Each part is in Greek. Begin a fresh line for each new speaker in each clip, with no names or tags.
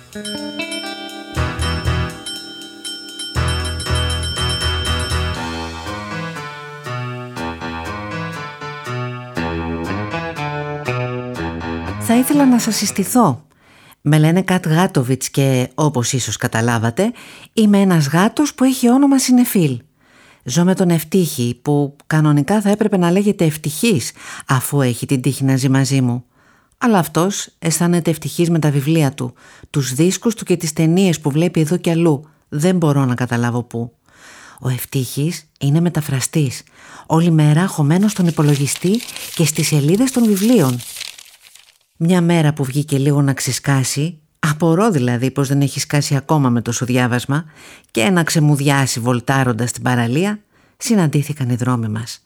Θα ήθελα να σας συστηθώ. Με λένε Κατ Γάτοβιτς και όπως ίσως καταλάβατε είμαι ένας γάτος που έχει όνομα Συνεφίλ. Ζω με τον Ευτύχη που κανονικά θα έπρεπε να λέγεται Ευτυχής αφού έχει την τύχη να ζει μαζί μου. Αλλά αυτός αισθάνεται ευτυχής με τα βιβλία του, τους δίσκους του και τις ταινίες που βλέπει εδώ και αλλού. Δεν μπορώ να καταλάβω πού. Ο Ευτύχης είναι μεταφραστής, όλη μέρα χωμένος στον υπολογιστή και στις σελίδες των βιβλίων. Μια μέρα που βγήκε λίγο να ξεσκάσει, απορώ δηλαδή πως δεν έχει σκάσει ακόμα με τόσο διάβασμα, και να ξεμουδιάσει βολτάροντας την παραλία, συναντήθηκαν οι δρόμοι μας.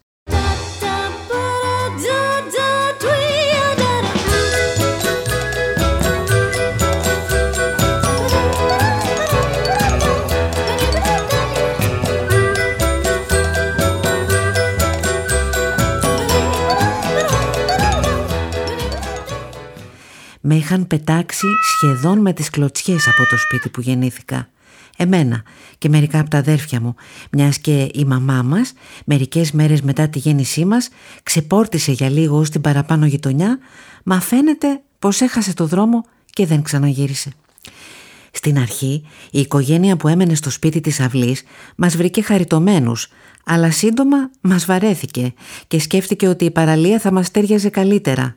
Με είχαν πετάξει σχεδόν με τις κλωτσιές από το σπίτι που γεννήθηκα. Εμένα και μερικά από τα αδέρφια μου, μιας και η μαμά μας μερικές μέρες μετά τη γέννησή μας ξεπόρτισε για λίγο στην παραπάνω γειτονιά, μα φαίνεται πως έχασε το δρόμο και δεν ξαναγύρισε. Στην αρχή η οικογένεια που έμενε στο σπίτι της αυλής μας βρήκε χαριτωμένους, αλλά σύντομα μας βαρέθηκε και σκέφτηκε ότι η παραλία θα μας τέριαζε καλύτερα.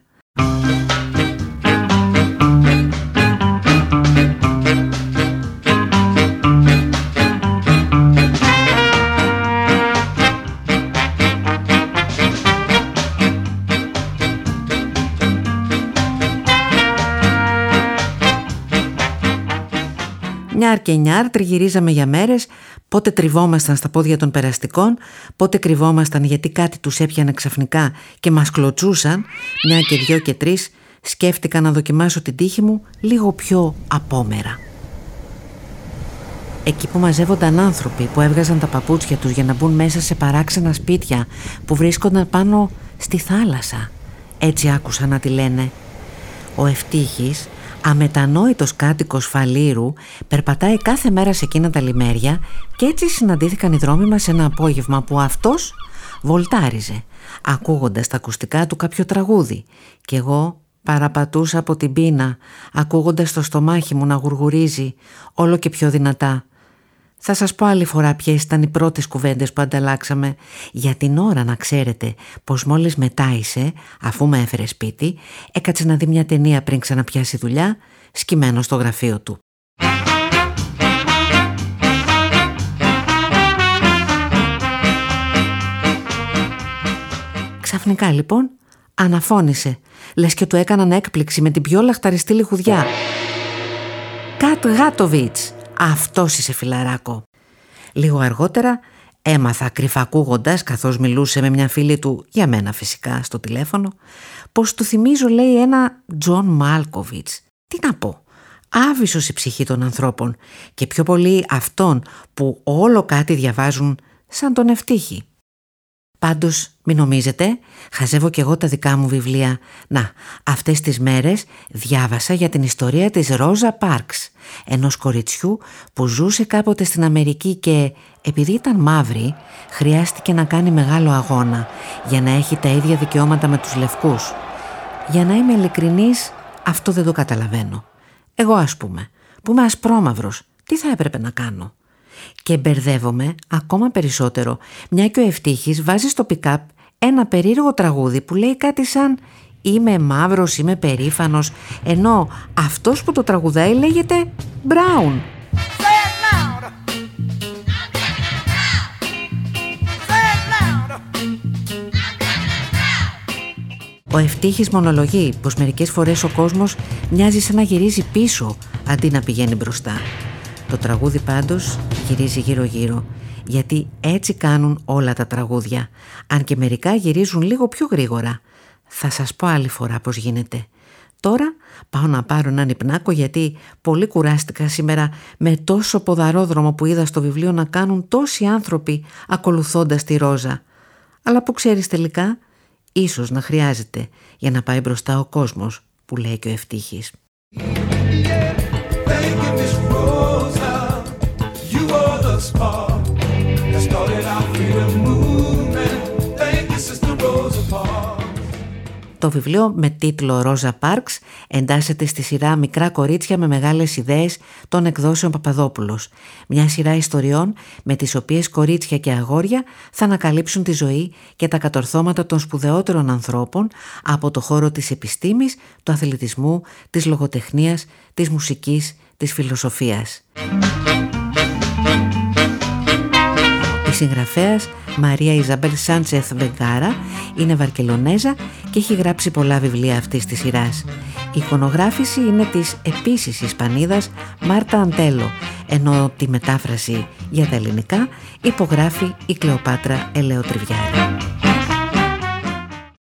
Νιάρ και νιάρ τριγυρίζαμε για μέρες, πότε τριβόμασταν στα πόδια των περαστικών, πότε κρυβόμασταν γιατί κάτι τους έπιανε ξαφνικά και μας κλωτσούσαν. Μια και δυο και τρεις σκέφτηκα να δοκιμάσω την τύχη μου λίγο πιο απόμερα. Εκεί που μαζεύονταν άνθρωποι που έβγαζαν τα παπούτσια τους για να μπουν μέσα σε παράξενα σπίτια που βρίσκονταν πάνω στη θάλασσα. Έτσι άκουσα να τη λένε. Ο Ευτύχης, αμετανόητος κάτοικος Φαλήρου, περπατάει κάθε μέρα σε εκείνα τα λιμέρια και έτσι συναντήθηκαν οι δρόμοι μας ένα απόγευμα που αυτός βολτάριζε, ακούγοντας τα ακουστικά του κάποιο τραγούδι, και εγώ παραπατούσα από την πείνα, ακούγοντας το στομάχι μου να γουργουρίζει όλο και πιο δυνατά. Θα σας πω άλλη φορά ποιες ήταν οι πρώτες κουβέντες που ανταλλάξαμε. Για την ώρα να ξέρετε πως μόλις μετάισε, αφού με έφερε σπίτι, έκατσε να δει μια ταινία πριν ξαναπιάσει δουλειά, σκυμμένο στο γραφείο του. Ξαφνικά λοιπόν αναφώνησε, λες και του έκαναν έκπληξη με την πιο λαχταριστή λιχουδιά. Κατ Γάτοβιτς! Αυτός είσαι, φιλαράκο. Λίγο αργότερα έμαθα κρυφακούγοντας, καθώς μιλούσε με μια φίλη του, για μένα φυσικά, στο τηλέφωνο, πως του θυμίζω, λέει, ένα Τζον Μάλκοβιτς. Τι να πω, άβυσσος η ψυχή των ανθρώπων και πιο πολύ αυτών που όλο κάτι διαβάζουν σαν τον Ευτύχη. Πάντως μην νομίζετε, χαζεύω κι εγώ τα δικά μου βιβλία. Να, αυτές τις μέρες διάβασα για την ιστορία της Ρόζα Πάρξ, ενός κοριτσιού που ζούσε κάποτε στην Αμερική και επειδή ήταν μαύρη χρειάστηκε να κάνει μεγάλο αγώνα για να έχει τα ίδια δικαιώματα με τους λευκούς. Για να είμαι ειλικρινής, αυτό δεν το καταλαβαίνω. Εγώ, ας πούμε, που είμαι ασπρόμαυρος, τι θα έπρεπε να κάνω? Και μπερδεύομαι ακόμα περισσότερο, μια και ο Ευτύχης βάζει στο pick-up ένα περίεργο τραγούδι που λέει κάτι σαν «Είμαι μαύρος, είμαι περήφανος», ενώ αυτός που το τραγουδάει λέγεται Brown. Ο Ευτύχης μονολογεί πως μερικές φορές ο κόσμος μοιάζει σαν να γυρίζει πίσω αντί να πηγαίνει μπροστά. Το τραγούδι πάντως γυρίζει γύρω-γύρω, γιατί έτσι κάνουν όλα τα τραγούδια, αν και μερικά γυρίζουν λίγο πιο γρήγορα. Θα σας πω άλλη φορά πώς γίνεται. Τώρα πάω να πάρω έναν υπνάκο, γιατί πολύ κουράστηκα σήμερα με τόσο ποδαρόδρομο που είδα στο βιβλίο να κάνουν τόσοι άνθρωποι ακολουθώντας τη Ρόζα. Αλλά που ξέρεις τελικά, ίσως να χρειάζεται για να πάει μπροστά ο κόσμος, που λέει και ο Ευτύχης. Το βιβλίο με τίτλο «Ρόζα Πάρξ» εντάσσεται στη σειρά «Μικρά κορίτσια με μεγάλες ιδέες» των εκδόσεων Παπαδόπουλος. Μια σειρά ιστοριών με τις οποίες κορίτσια και αγόρια θα ανακαλύψουν τη ζωή και τα κατορθώματα των σπουδαιότερων ανθρώπων από το χώρο της επιστήμης, του αθλητισμού, της λογοτεχνίας, της μουσικής, της φιλοσοφίας. Η συγγραφέας Μαρία Ιζαμπέλ Σάντσεθ Βεγκάρα είναι Βαρκελονέζα και έχει γράψει πολλά βιβλία αυτής της σειράς. Η εικονογράφηση είναι της επίσης Ισπανίδας Μάρτα Αντέλο, ενώ τη μετάφραση για τα ελληνικά υπογράφει η Κλεοπάτρα Ελαιοτριβιάρη.